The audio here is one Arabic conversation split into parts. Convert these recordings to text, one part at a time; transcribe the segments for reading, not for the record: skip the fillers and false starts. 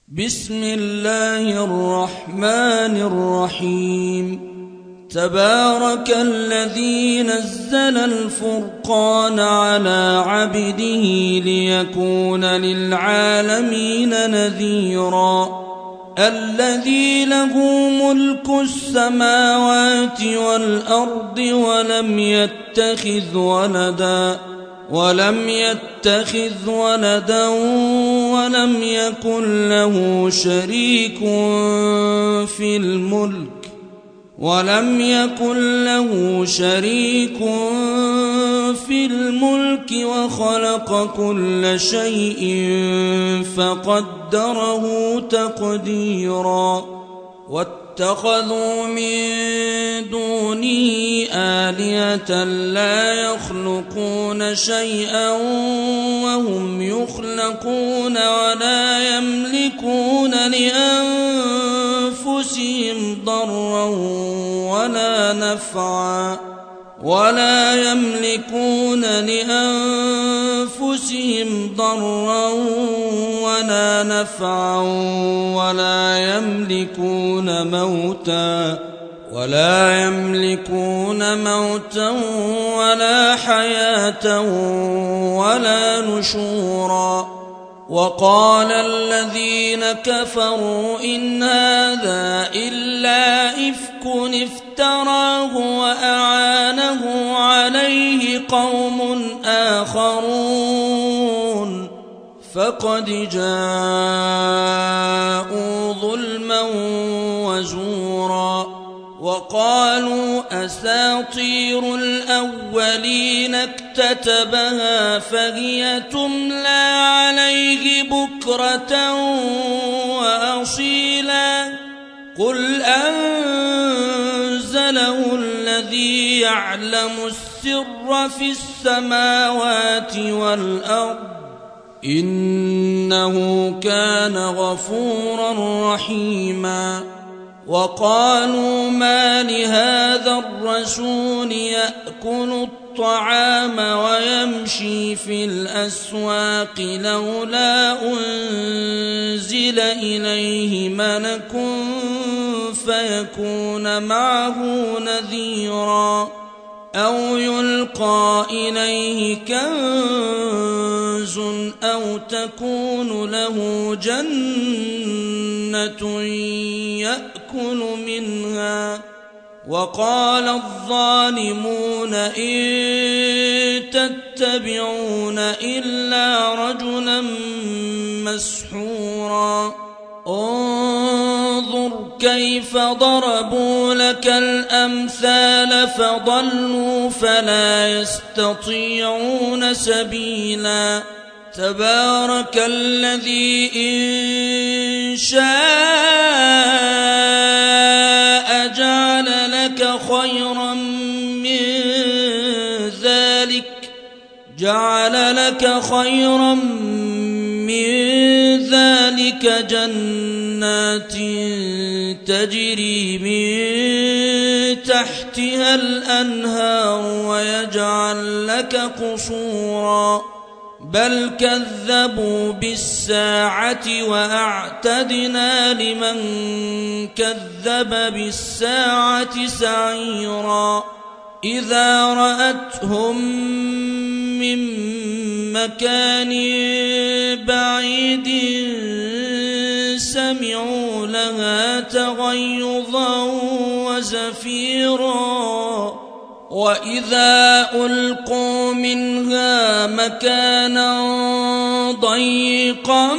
بسم الله الرحمن الرحيم. تبارك الذي نزل الفرقان على عبده ليكون للعالمين نذيرا. الذي له ملك السماوات والأرض ولم يتخذ ولدا ولم يكن له شريك في الملك وخلق كل شيء فقدره تقديرا. واتخذوا من دونه آلهة لا يخلقون شيئا وهم يخلقون ولا يملكون لأنفسهم ضرا ولا نفعا ولا يملكون موتا ولا حياة ولا نشورا. وقال الذين كفروا إن هذا إلا إفك افتراه وأعانه عليه قوم آخرون فقد جاءوا ظلما وزورا. وقالوا أساطير الأولين اكتتبها فهي تملى عليه بكرة وأصيلا. قل أنزله الذي يعلم السر في السماوات والأرض إنه كان غفورا رحيما. وقالوا ما لهذا الرسول يأكل الطعام ويمشي في الأسواق لولا أنزل إليه ملك فيكون معه نذيرا أو يلقى إليه كنز أو تكون له جنة يأكل منها. وقال الظالمون إن تتبعون إلا رجلا مسحورا. انظر كيف ضربوا لك الأمثال فضلوا فلا يستطيعون سبيلا. تبارك الذي إن شاء جعل لك خيرا من ذلك جنات تجري من تحتها الأنهار ويجعل لك قصورا. بل كذبوا بالساعة وأعتدنا لمن كذب بالساعة سعيرا. إذا رأتهم من مكان بعيد سمعوا لها تغيظا وزفيرا. وإذا ألقوا منها مكانا ضيقا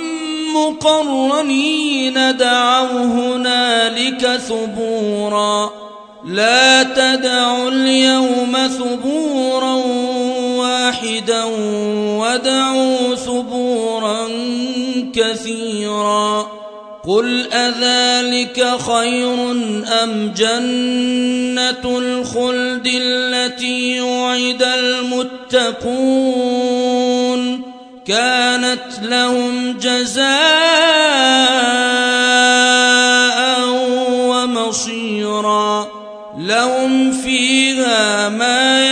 مقرنين دعوا هنالك ثبورا. لا تدعوا اليوم ثبورا واحدا ودعوا ثبورا كثيرا. قل أذلك خير أم جنة الخلد التي وعد المتقون كانت لهم جزاء ومصيرا. لهم فيها ما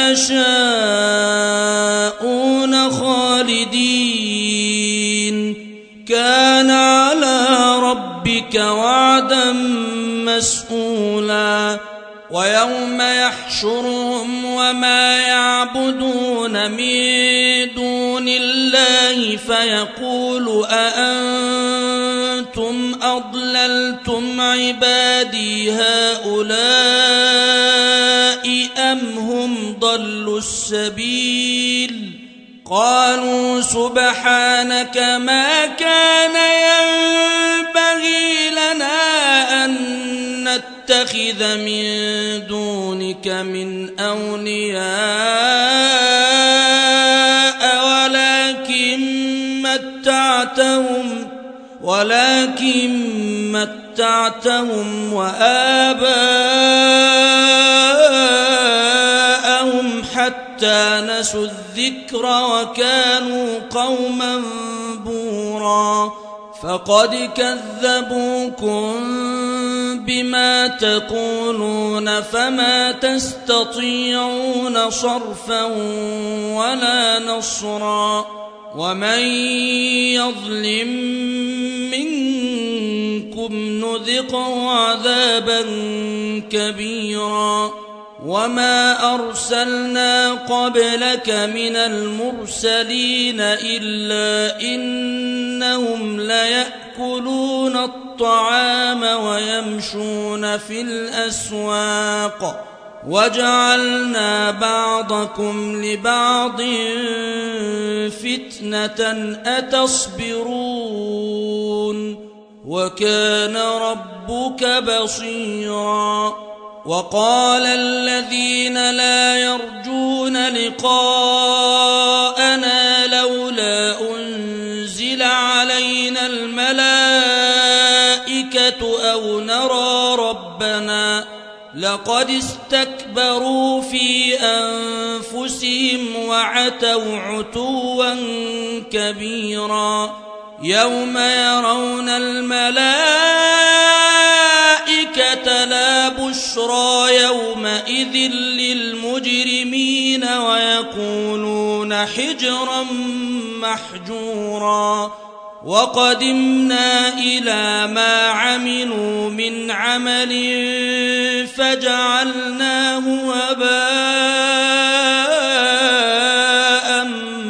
يشاءون خالدين كان على ربك وعدا مسئولا ويوم يحشرهم وما يعبدون من دون الله فيقول أأنتم أضللتم عبادي هؤلاء أم هم ضلوا السبيل قالوا سبحانك ما كان ينبغي لنا أن نتخذ من دونك من أولياء ولكن متعتهم وآباءهم حتى نسوا الذكر وكانوا قوما بورا فقد كذبوكم بما تقولون فما تستطيعون صرفا ولا نصرا ومن يظلم منكم نذقه عذابا كبيرا وما أرسلنا قبلك من المرسلين إلا إنهم ليأكلون الطعام ويمشون في الأسواق وجعلنا بعضكم لبعض فتنة أتصبرون وكان ربك بصيرا وقال الذين لا يرجون لقاءنا لولا أنزل علينا الملائكة أو نرى ربنا لقد استكبروا في أنفسهم وعتوا عتوا كبيرا يوم يرون الملائكة لا بشرى يومئذ للمجرمين ويقولون حجرا محجورا وقدمنا إلى ما عملوا من عمل فجعلناه هباء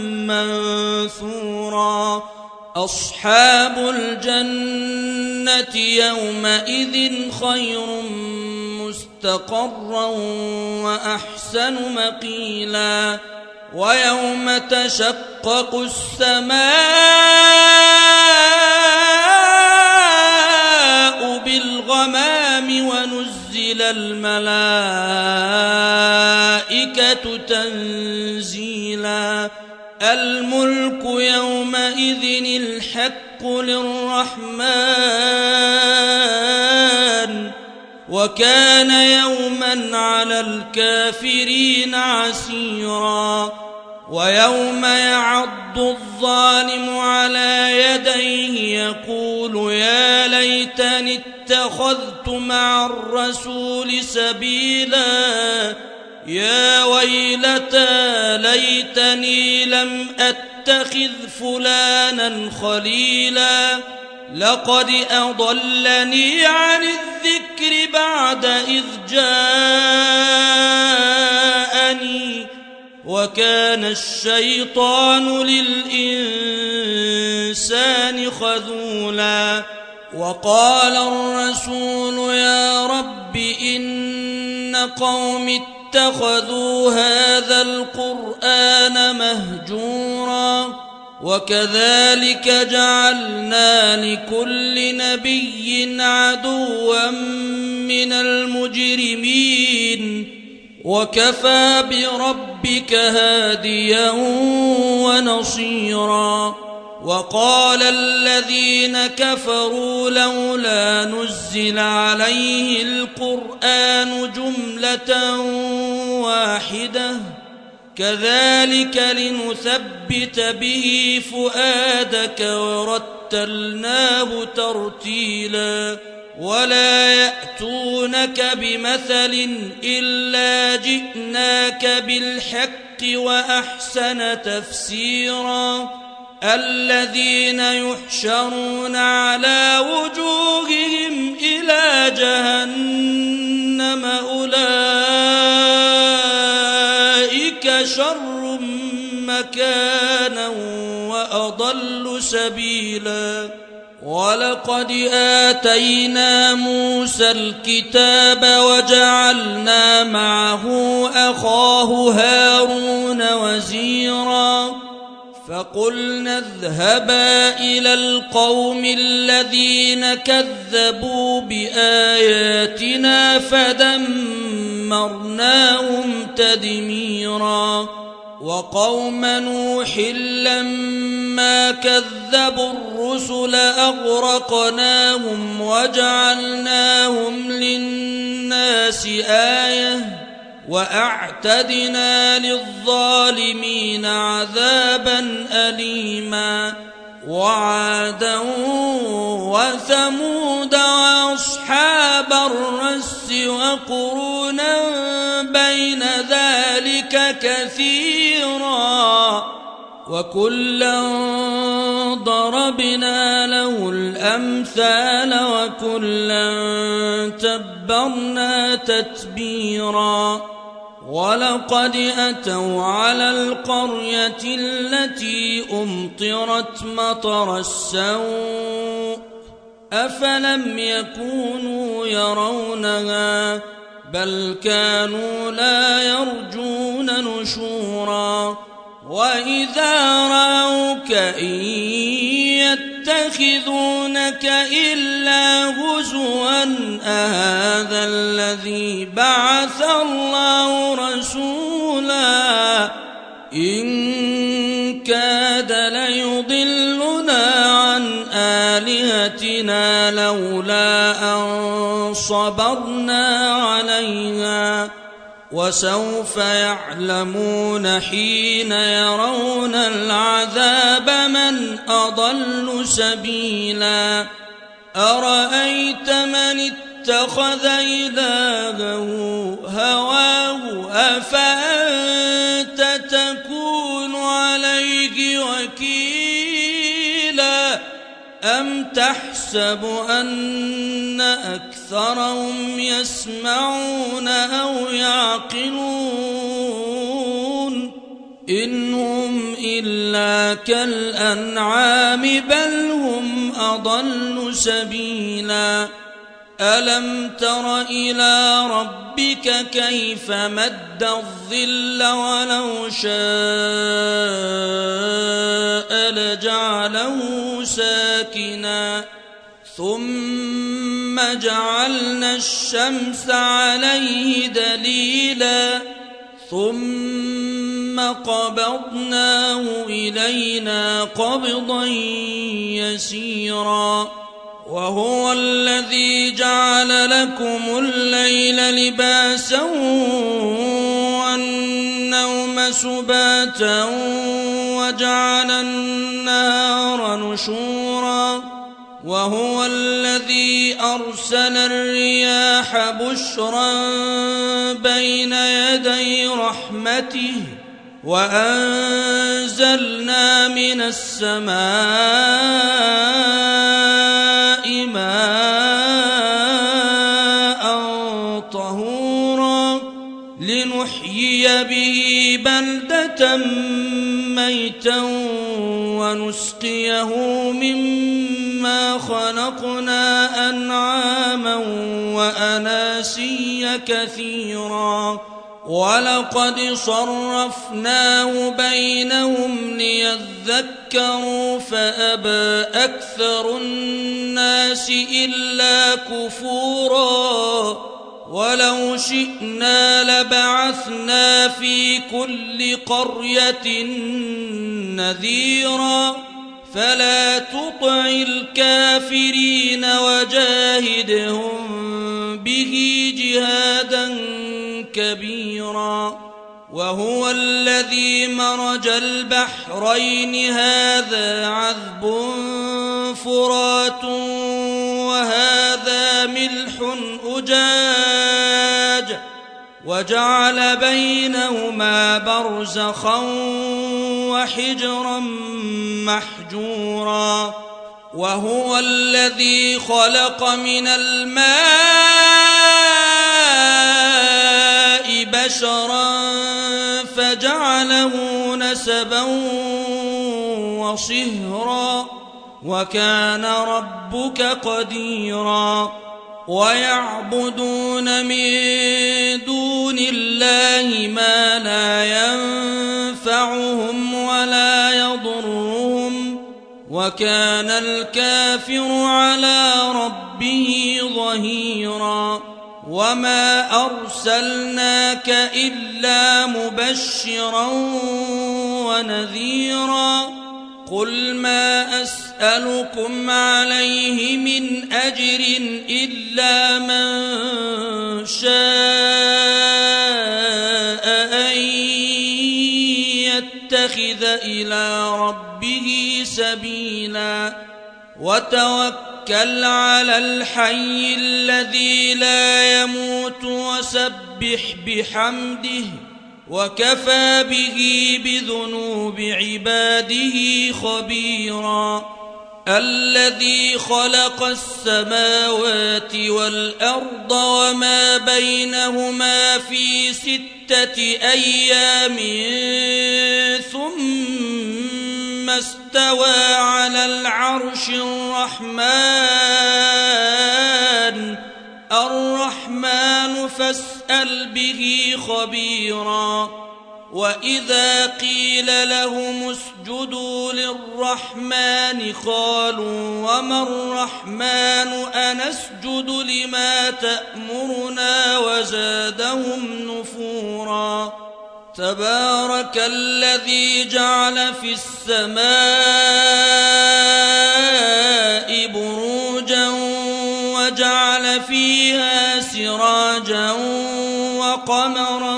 منثورا أصحاب الجنة يومئذ خير مستقرا وأحسن مقيلا ويوم تشقق السماء بالغمام ونزل الملائكة تنزيلا الملك يومئذ الحق للرحمن وكان يوما على الكافرين عسيرا ويوم يعض الظالم على يديه يقول يا ليتني اتخذت مع الرسول سبيلا يا ويلتى ليتني لم أتخذ فلانا خليلا لقد أضلني عن الذكر بعد إذ جاءني وكان الشيطان للإنسان خذولا وقال الرسول يا رب إن قوم اتخذوا هذا القرآن مهجورا وكذلك جعلنا لكل نبي عدوا من المجرمين وكفى بربك هاديا ونصيرا وقال الذين كفروا لولا نزل عليه القرآن جملة واحدة كذلك لنثبت به فؤادك ورتلناه ترتيلا ولا يأتونك بمثل إلا جئناك بالحق وأحسن تفسيرا الذين يحشرون على وجوههم إلى جهنم أولئك شر مكانا وأضل سبيلا ولقد آتينا موسى الكتاب وجعلنا معه أخاه هارون وزيرا فقلنا اذهبا إلى القوم الذين كذبوا بآياتنا فدمرناهم تدميرا وقوم نوح لما كذبوا الرسل أغرقناهم وجعلناهم للناس آية وأعتدنا للظالمين عذابا أليما وعادا وثمود وأصحاب الرس وقرونا بين ذلك كثيرا وكلا ضربنا له الأمثال وكلا تبرنا تتبيرا ولقد أتوا على القرية التي أمطرت مطر السوء أفلم يكونوا يرونها بل كانوا لا يرجون نشورا وإذا رأوك إن يتخذونك إلا هزوا أهذا الذي بعث الله رسولا إن كاد ليضلنا عن آلهتنا لولا أن صبرنا عليها وسوف يعلمون حين يرون العذاب من أضل سبيلا أرأيت من اتخذ إلهه هواه أفأنت تكون عليه وكيلا أم تحسب أن أكثرهم يسمعون أو يعقلون إن هم إلا كالأنعام بل هم أضل سبيلا ألم تر إلى ربك كيف مد الظل ولو شاء لجعله ساكنا ثم جعلنا الشمس عليه دليلا ثم قبضناه إلينا قبضا يسيرا وهو الذي جعل لكم الليل لباسا والنوم سباتا وجعل النهار نشورا وهو الذي أرسل الرياح بشرا بين يدي رحمته وأنزلنا من السماء ماء طهورا لنحيي به بلدة ميتا ونسقيه مما خلقنا أنعاما وأناسيا كثيرا ولقد صرفناه بينهم ليذكروا فأبى أكثر الناس إلا كفورا ولو شئنا لبعثنا في كل قرية نذيرا فلا تطع الكافرين وجاهدهم به جهادا كبيرا وهو الذي مرج البحرين هذا عذب فرات وهذا ملح أجاج وجعل بينهما برزخا وحجرا محجورا وهو الذي خلق من الماء بشرا فجعله نسبا وصهرا وكان ربك قديرا ويعبدون من دون الله ما لا ينفعهم ولا يضرهم وكان الكافر على ربه ظهيرا وما أرسلناك إلا مبشرا ونذيرا قل ما أسألكم عليه من أجر إلا من شاء أن يتخذ إلى ربه سبيلا وتوكل على الحي الذي لا يموت وسبح بحمده وكفى به بذنوب عباده خبيرا الذي خلق السماوات والأرض وما بينهما في 6 أيام ثم استوى على العرش الرحمن فاسأل به خبيرا وإذا قيل لهم اسجدوا للرحمن قالوا وما الرحمن أنسجد لما تأمرنا وزادهم نفورا تبارك الذي جعل في السماء بروجا وجعل فيها سراجا وقمرا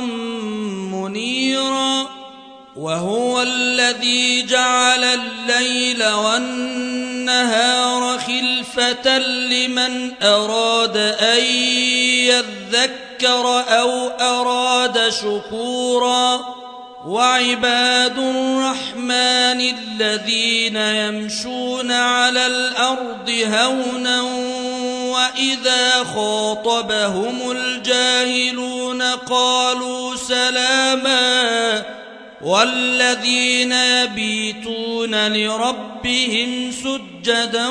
منيرا وهو الذي جعل الليل والنهار خلفة لمن أراد أن يذكر أو أراد شكورا وعباد الرحمن الذين يمشون على الأرض هونا وإذا خاطبهم الجاهلون قالوا سلاما والذين يبيتون لربهم سجدا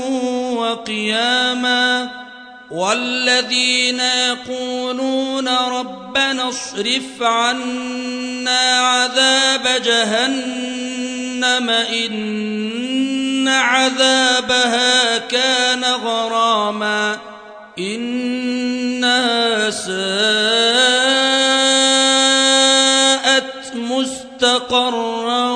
وقياما والذين يقولون ربنا اصرف عنا عذاب جهنم إن عذابها كان غراما إنها ساءت مستقرا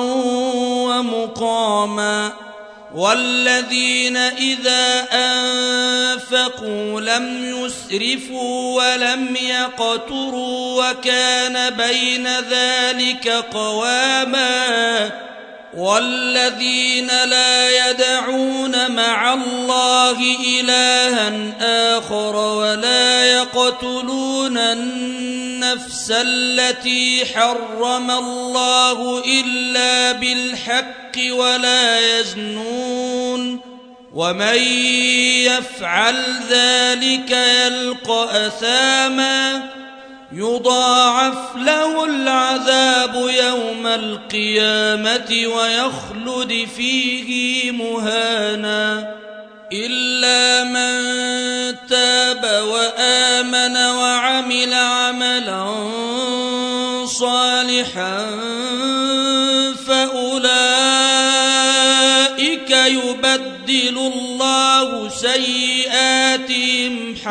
ومقاما والذين إذا أنفقوا لم يسرفوا ولم يقتروا وكان بين ذلك قواما والذين لا يدعون مع الله إلها آخر ولا يقتلون النفس التي حرم الله إلا بالحق ولا يزنون ومن يفعل ذلك يلقى أثاما يضاعف له العذاب يوم القيامة ويخلد فيه مهانا إلا من تاب وآمن وعمل عملا صالحا فأولئك يبدل الله سيئاتهم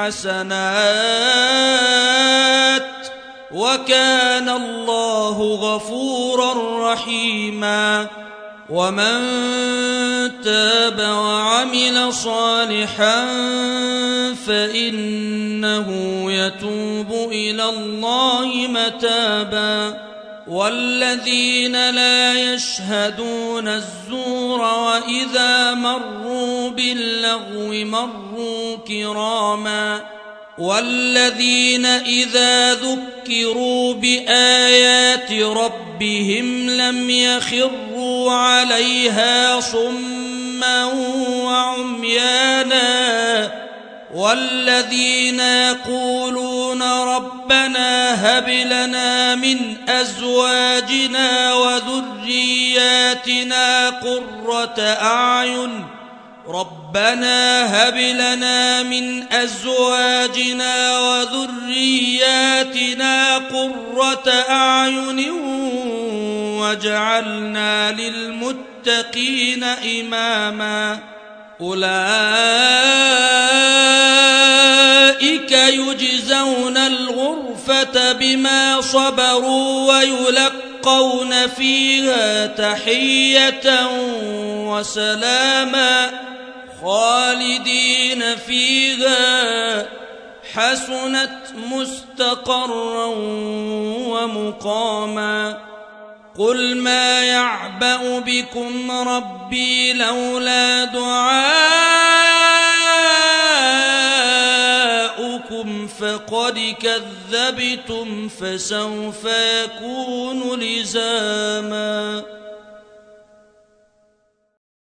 حسنات وكان الله غفورا رحيما ومن تاب وعمل صالحا فإنه يتوب إلى الله متابا والذين لا يشهدون الزور وإذا مروا باللغو مروا كراما والذين إذا ذكروا بآيات ربهم لم يخروا عليها صما وعميانا والذين يقولون ربنا هب لنا من أزواجنا وذرياتنا قرة أعين واجعلنا للمتقين إماما أولئك يجزون الغرفة بما صبروا ويلقون فيها تحية وسلاما خالدين فيها حسنت مستقرا ومقاما قل ما يعبأ بكم ربي لولا دعاؤكم فقد كذبتم فسوف يكون لزاما